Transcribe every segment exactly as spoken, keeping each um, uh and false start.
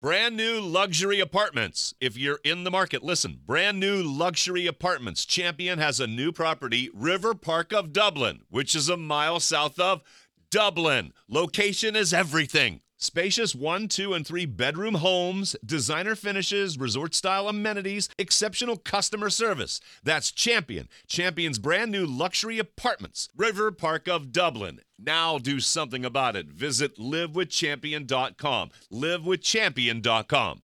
Brand new luxury apartments. If you're in the market, listen. Brand new luxury apartments. Champion has a new property, River Park of Dublin, which is a mile south of Dublin. Location is everything. Spacious one, two, and three bedroom homes, designer finishes, resort-style amenities, exceptional customer service. That's Champion. Champion's brand new luxury apartments. River Park of Dublin. Now do something about it. Visit live with champion dot com. live with champion dot com.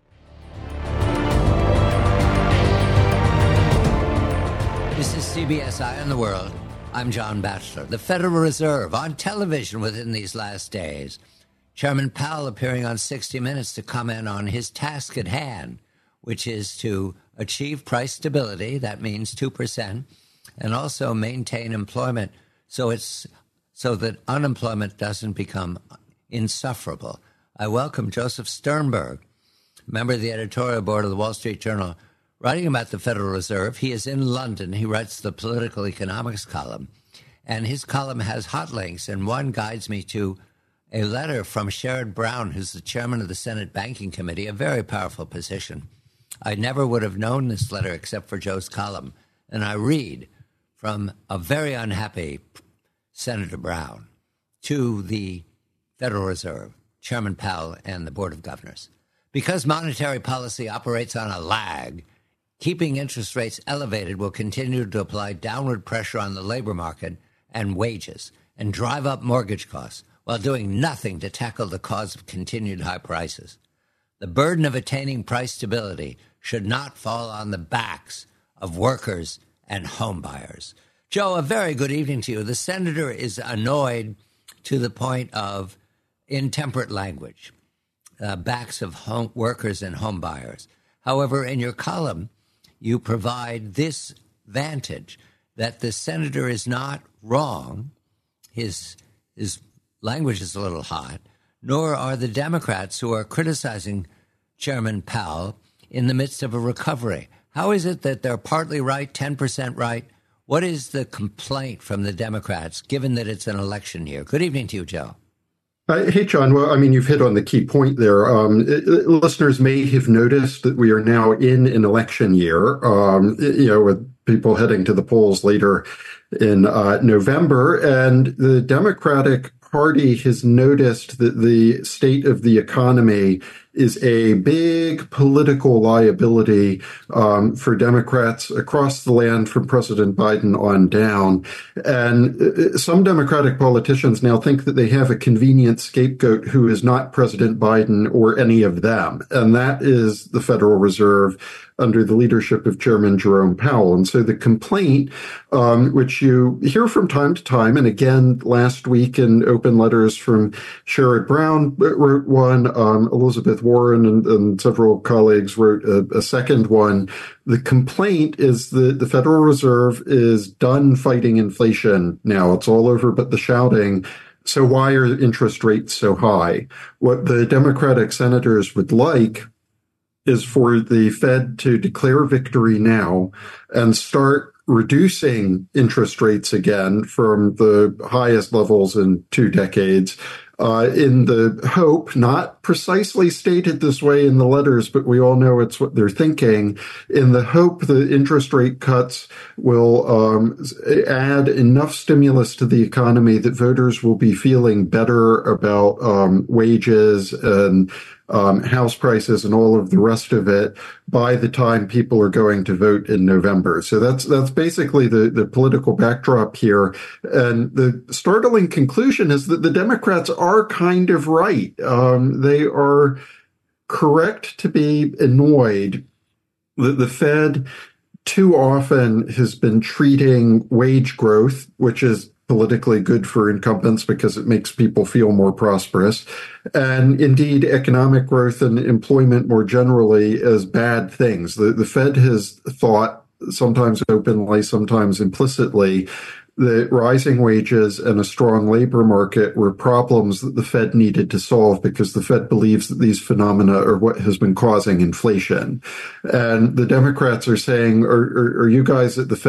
This is C B S Eye on the World. I'm John Batchelor. The Federal Reserve on television within these last days. Chairman Powell appearing on sixty minutes to comment on his task at hand, which is to achieve price stability, that means two percent, and also maintain employment so it's so that unemployment doesn't become insufferable. I welcome Joseph Sternberg, member of the editorial board of the Wall Street Journal, writing about the Federal Reserve. He is in London. He writes the political economics column, and his column has hot links, and one guides me to a letter from Sherrod Brown, who's the chairman of the Senate Banking Committee, a very powerful position. I never would have known this letter except for Joe's column. And I read from a very unhappy Senator Brown to the Federal Reserve, Chairman Powell, and the Board of Governors. Because monetary policy operates on a lag, keeping interest rates elevated will continue to apply downward pressure on the labor market and wages and drive up mortgage costs, while doing nothing to tackle the cause of continued high prices. The burden of attaining price stability should not fall on the backs of workers and home buyers. Joe, a very good evening to you. The senator is annoyed to the point of intemperate language, uh, backs of home workers and home buyers. However, in your column, you provide this vantage that the senator is not wrong. His his language is a little hot, nor are the Democrats who are criticizing Chairman Powell in the midst of a recovery. How is it that they're partly right, ten percent right? What is the complaint from the Democrats, given that it's an election year? Good evening to you, Joe. Uh, hey, John. Well, I mean, you've hit on the key point there. Um, it, it, listeners may have noticed that we are now in an election year, um, you know, with people heading to the polls later in uh, November. And the Democratic Party has noticed that the state of the economy is a big political liability um, for Democrats across the land from President Biden on down. And some Democratic politicians now think that they have a convenient scapegoat who is not President Biden or any of them. And that is the Federal Reserve under the leadership of Chairman Jerome Powell. And so the complaint, um, which you hear from time to time, and again last week in open letters from Sherrod Brown wrote one, um, Elizabeth Warren and, and several colleagues wrote a, a second one. The complaint is that the Federal Reserve is done fighting inflation now. It's all over but the shouting. So why are interest rates so high? What the Democratic senators would like is for the Fed to declare victory now and start reducing interest rates again from the highest levels in two decades, uh, in the hope, not precisely stated this way in the letters, but we all know it's what they're thinking, in the hope that interest rate cuts will um, add enough stimulus to the economy that voters will be feeling better about um, wages and Um, house prices and all of the rest of it by the time people are going to vote in November. So that's that's basically the, the political backdrop here. And the startling conclusion is that the Democrats are kind of right. Um, they are correct to be annoyed that the Fed too often has been treating wage growth, which is politically good for incumbents because it makes people feel more prosperous, and indeed economic growth and employment more generally as bad things. The, the Fed has thought, sometimes openly, sometimes implicitly, that rising wages and a strong labor market were problems that the Fed needed to solve because the Fed believes that these phenomena are what has been causing inflation. And the Democrats are saying, are, are, are you guys at the Fed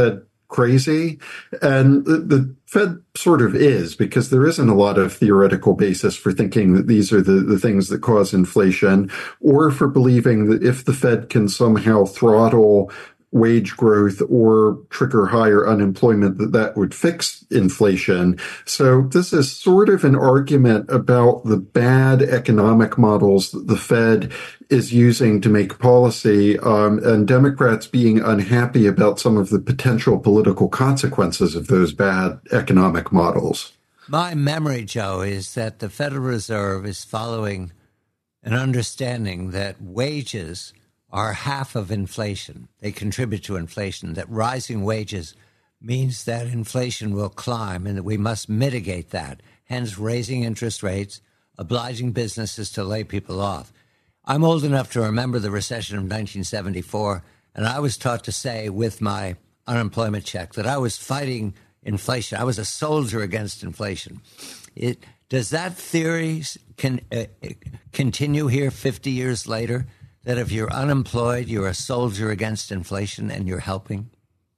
crazy. And the, the Fed sort of is, because there isn't a lot of theoretical basis for thinking that these are the, the things that cause inflation, or for believing that if the Fed can somehow throttle wage growth or trigger higher unemployment, that that would fix inflation. So this is sort of an argument about the bad economic models that the Fed is using to make policy, um, and Democrats being unhappy about some of the potential political consequences of those bad economic models. My memory, Joe, is that the Federal Reserve is following an understanding that wages are half of inflation. They contribute to inflation, that rising wages means that inflation will climb and that we must mitigate that, hence raising interest rates, obliging businesses to lay people off. I'm old enough to remember the recession of nineteen seventy-four, and I was taught to say with my unemployment check that I was fighting inflation. I was a soldier against inflation. It, does that theory can, uh, continue here fifty years later? That if you're unemployed, you're a soldier against inflation and you're helping?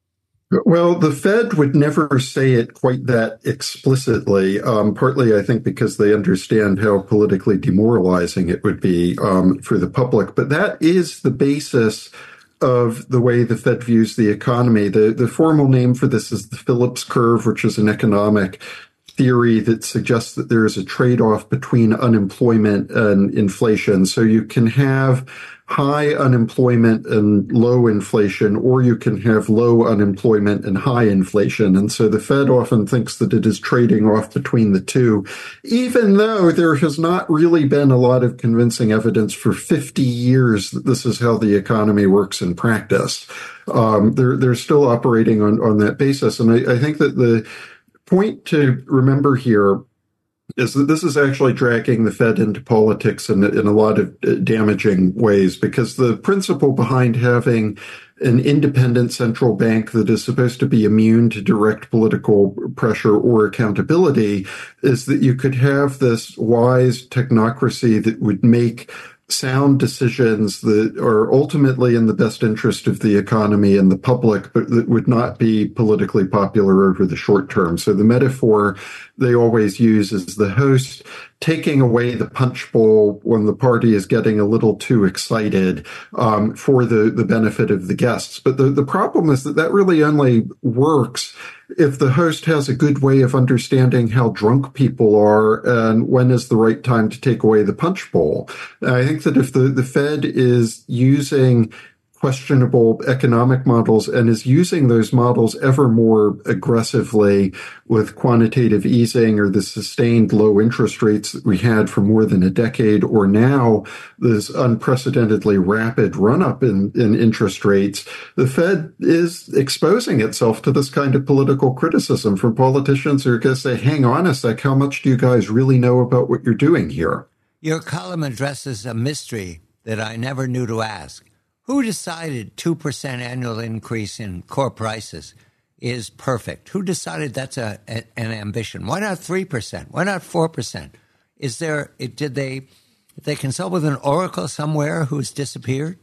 Well, the Fed would never say it quite that explicitly, um, partly, I think, because they understand how politically demoralizing it would be um, for the public. But that is the basis of the way the Fed views the economy. The, the formal name for this is the Phillips curve, which is an economic theory that suggests that there is a trade-off between unemployment and inflation. So you can have high unemployment and low inflation, or you can have low unemployment and high inflation. And so the Fed often thinks that it is trading off between the two, even though there has not really been a lot of convincing evidence for fifty years that this is how the economy works in practice. Um, they're, they're still operating on, on that basis. And I, I think that the point to remember here is that this is actually dragging the Fed into politics in, in a lot of damaging ways, because the principle behind having an independent central bank that is supposed to be immune to direct political pressure or accountability is that you could have this wise technocracy that would make sound decisions that are ultimately in the best interest of the economy and the public, but that would not be politically popular over the short term. So the metaphor they always use is the host taking away the punch bowl when the party is getting a little too excited um, for the, the benefit of the guests. But the, the problem is that that really only works if the host has a good way of understanding how drunk people are and when is the right time to take away the punch bowl. And I think that if the, the Fed is using questionable economic models and is using those models ever more aggressively with quantitative easing or the sustained low interest rates that we had for more than a decade, or now this unprecedentedly rapid run-up in, in interest rates, the Fed is exposing itself to this kind of political criticism from politicians who are going to say, hang on a sec, how much do you guys really know about what you're doing here? Your column addresses a mystery that I never knew to ask. Who decided two percent annual increase in core prices is perfect? Who decided that's a, a an ambition? Why not three percent? Why not four percent? Is there, did they, did they consult with an oracle somewhere who's disappeared?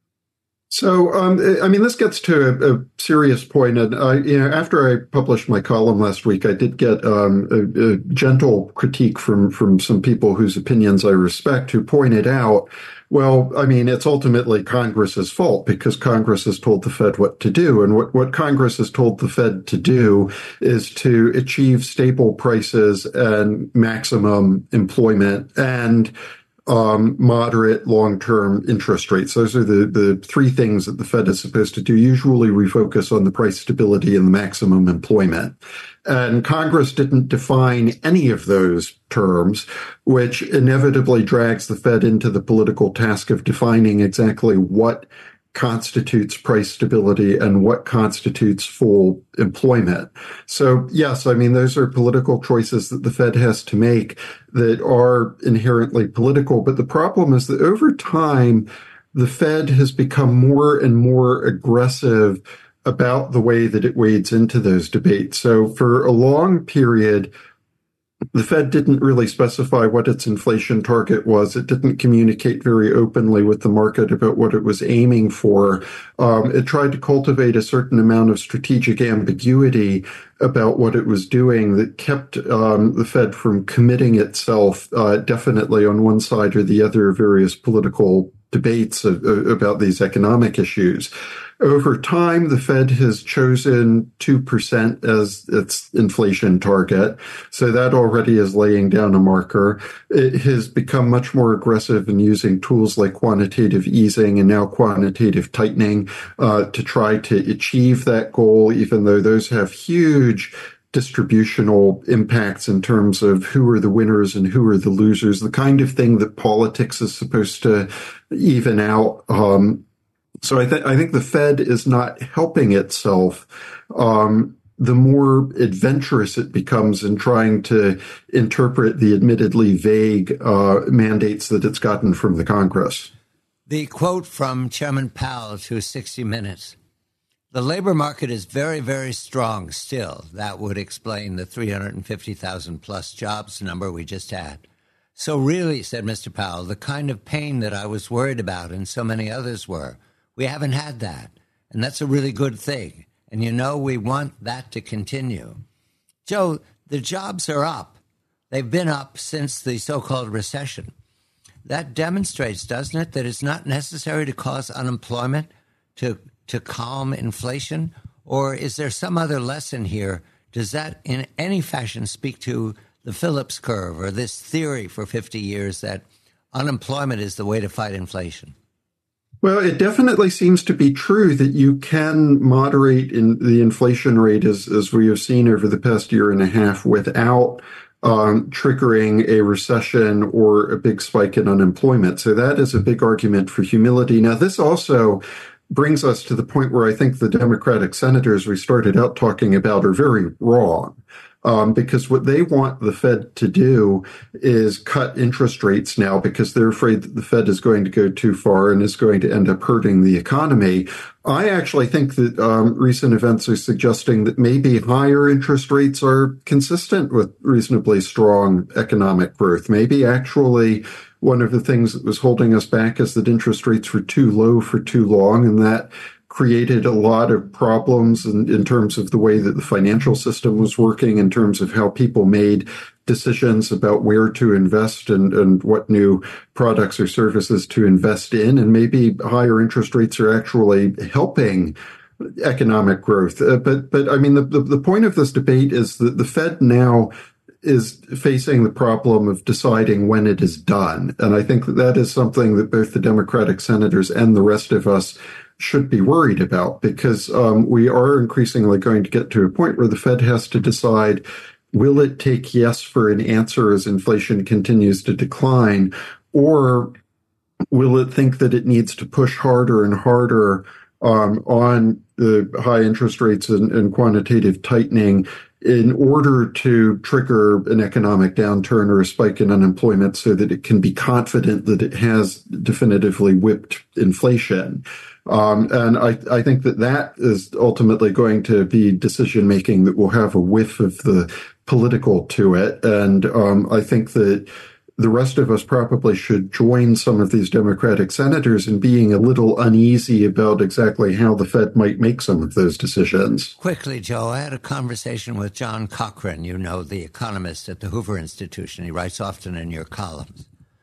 So, um, I mean, this gets to a, a serious point. And I, you know, after I published my column last week, I did get um, a, a gentle critique from from some people whose opinions I respect, who pointed out, well, I mean, it's ultimately Congress's fault because Congress has told the Fed what to do. And what, what Congress has told the Fed to do is to achieve stable prices and maximum employment and Um, moderate long-term interest rates. Those are the, the three things that the Fed is supposed to do. Usually we focus on the price stability and the maximum employment. And Congress didn't define any of those terms, which inevitably drags the Fed into the political task of defining exactly what constitutes price stability and what constitutes full employment. So, yes, I mean, those are political choices that the Fed has to make that are inherently political. But the problem is that over time, the Fed has become more and more aggressive about the way that it wades into those debates. So for a long period, The Fed didn't really specify what its inflation target was. It didn't communicate very openly with the market about what it was aiming for. Um, it tried to cultivate a certain amount of strategic ambiguity about what it was doing that kept um, the Fed from committing itself uh, definitely on one side or the other of various political debates of, of, about these economic issues. Over time, the Fed has chosen two percent as its inflation target. So that already is laying down a marker. It has become much more aggressive in using tools like quantitative easing and now quantitative tightening uh, to try to achieve that goal, even though those have huge distributional impacts in terms of who are the winners and who are the losers, the kind of thing that politics is supposed to even out. Um, So I, th- I think the Fed is not helping itself. Um, the more adventurous it becomes in trying to interpret the admittedly vague uh, mandates that it's gotten from the Congress. The quote from Chairman Powell to sixty minutes. The labor market is very, very strong still. That would explain the three hundred fifty thousand plus jobs number we just had. So really, said Mister Powell, the kind of pain that I was worried about and so many others were, we haven't had that, and that's a really good thing. And, you know, we want that to continue. Joe, the jobs are up. They've been up since the so-called recession. That demonstrates, doesn't it, that it's not necessary to cause unemployment to, to calm inflation? Or is there some other lesson here? Does that in any fashion speak to the Phillips curve or this theory for fifty years that unemployment is the way to fight inflation? Well, it definitely seems to be true that you can moderate in the inflation rate as, as we have seen over the past year and a half without um, triggering a recession or a big spike in unemployment. So that is a big argument for humility. Now, this also brings us to the point where I think the Democratic senators we started out talking about are very wrong. Um, because what they want the Fed to do is cut interest rates now because they're afraid that the Fed is going to go too far and is going to end up hurting the economy. I actually think that um, recent events are suggesting that maybe higher interest rates are consistent with reasonably strong economic growth. Maybe actually one of the things that was holding us back is that interest rates were too low for too long, and that created a lot of problems in, in terms of the way that the financial system was working, in terms of how people made decisions about where to invest and, and what new products or services to invest in. And maybe higher interest rates are actually helping economic growth. Uh, but, but I mean, the, the, the point of this debate is that the Fed now is facing the problem of deciding when it is done. And I think that that is something that both the Democratic senators and the rest of us should be worried about, because um, we are increasingly going to get to a point where the Fed has to decide, will it take yes for an answer as inflation continues to decline, or will it think that it needs to push harder and harder um, on the high interest rates and, and quantitative tightening in order to trigger an economic downturn or a spike in unemployment so that it can be confident that it has definitively whipped inflation. Um, and I, I think that that is ultimately going to be decision-making that will have a whiff of the political to it. And um, I think that the rest of us probably should join some of these Democratic senators in being a little uneasy about exactly how the Fed might make some of those decisions. Quickly, Joe, I had a conversation with John Cochrane, you know, the economist at the Hoover Institution. He writes often in your columns.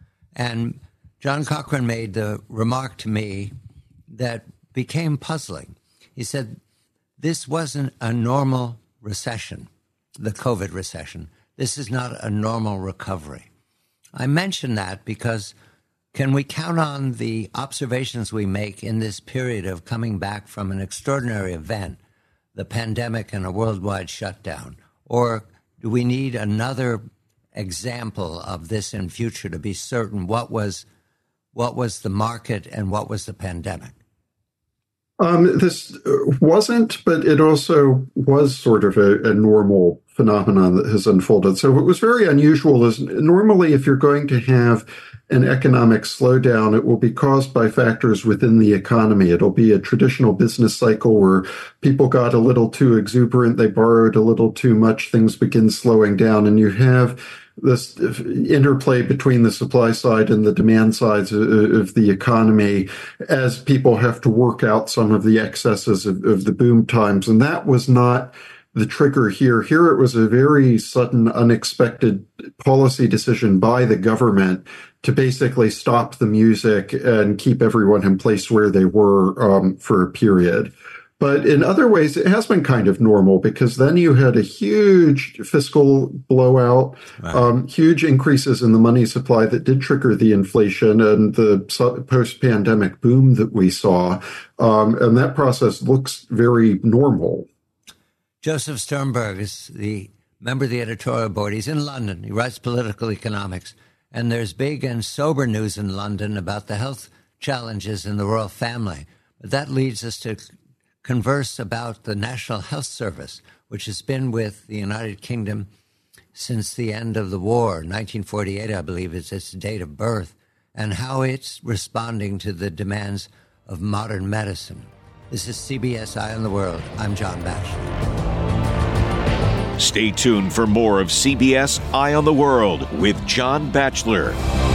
And John Cochrane made the remark to me that became puzzling. He said, this wasn't a normal recession, the COVID recession. This is not a normal recovery. I mention that because can we count on the observations we make in this period of coming back from an extraordinary event, the pandemic and a worldwide shutdown? Or do we need another example of this in future to be certain what was what was the market and what was the pandemic? Um, this wasn't, but it also was sort of a, a normal phenomenon that has unfolded. So what was very unusual is normally if you're going to have an economic slowdown, it will be caused by factors within the economy. It'll be a traditional business cycle where people got a little too exuberant, they borrowed a little too much, things begin slowing down, and you have this interplay between the supply side and the demand sides of the economy as people have to work out some of the excesses of, of the boom times. And that was not the trigger here. Here it was a very sudden, unexpected policy decision by the government to basically stop the music and keep everyone in place where they were um, for a period. But in other ways, it has been kind of normal because then you had a huge fiscal blowout, wow. um, huge increases in the money supply that did trigger the inflation and the post-pandemic boom that we saw. Um, and that process looks very normal. Joseph Sternberg is the member of the editorial board. He's in London. He writes political economics. And there's big and sober news in London about the health challenges in the royal family. But that leads us to converse about the National Health Service, which has been with the United Kingdom since the end of the war. nineteen forty-eight, I believe, is its date of birth, and how it's responding to the demands of modern medicine. This is C B S Eye on the World. I'm John Batchelor. Stay tuned for more of C B S Eye on the World with John Batchelor.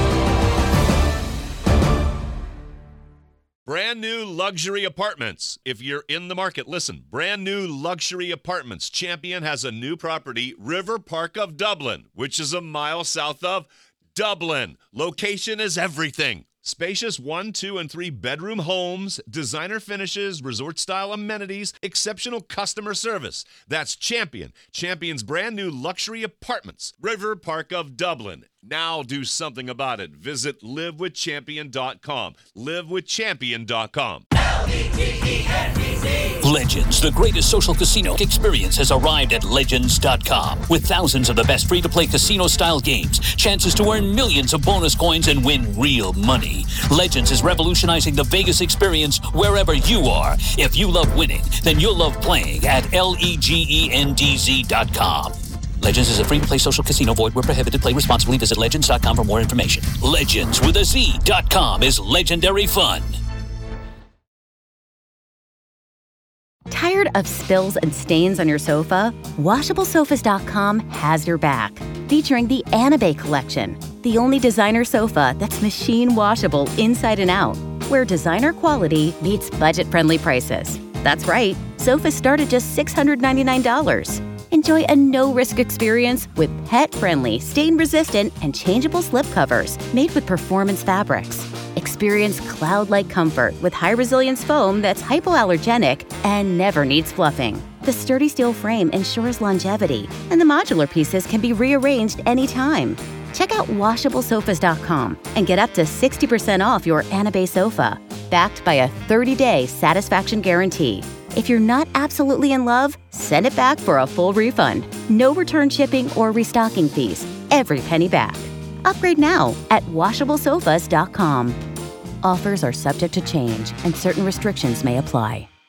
Brand new luxury apartments. If you're in the market, listen. Brand new luxury apartments. Champion has a new property, River Park of Dublin, which is a mile south of Dublin. Location is everything. Spacious one, two, and three bedroom homes, designer finishes, resort-style amenities, exceptional customer service. That's Champion. Champion's brand new luxury apartments. River Park of Dublin. Now do something about it. Visit live with champion dot com. live with champion dot com. Legends, the greatest social casino experience, has arrived at legends dot com. With thousands of the best free-to-play casino-style games, chances to earn millions of bonus coins and win real money. Legends is revolutionizing the Vegas experience wherever you are. If you love winning, then you'll love playing at legends dot com. Legends is a free-to-play social casino. Void where prohibited. Play responsibly. Visit legends dot com for more information. Legends with a Z dot com is legendary fun. Tired of spills and stains on your sofa? washable sofas dot com has your back. Featuring the Anabay collection, the only designer sofa that's machine washable inside and out, where designer quality meets budget-friendly prices. That's right, sofas start at just six hundred ninety-nine dollars. Enjoy a no-risk experience with pet-friendly, stain-resistant, and changeable slip covers made with performance fabrics. Experience cloud-like comfort with high-resilience foam that's hypoallergenic and never needs fluffing. The sturdy steel frame ensures longevity, and the modular pieces can be rearranged anytime. Check out washable sofas dot com and get up to sixty percent off your Anabay sofa, backed by a thirty-day satisfaction guarantee. If you're not absolutely in love, send it back for a full refund. No return shipping or restocking fees. Every penny back. Upgrade now at washable sofas dot com. Offers are subject to change and certain restrictions may apply.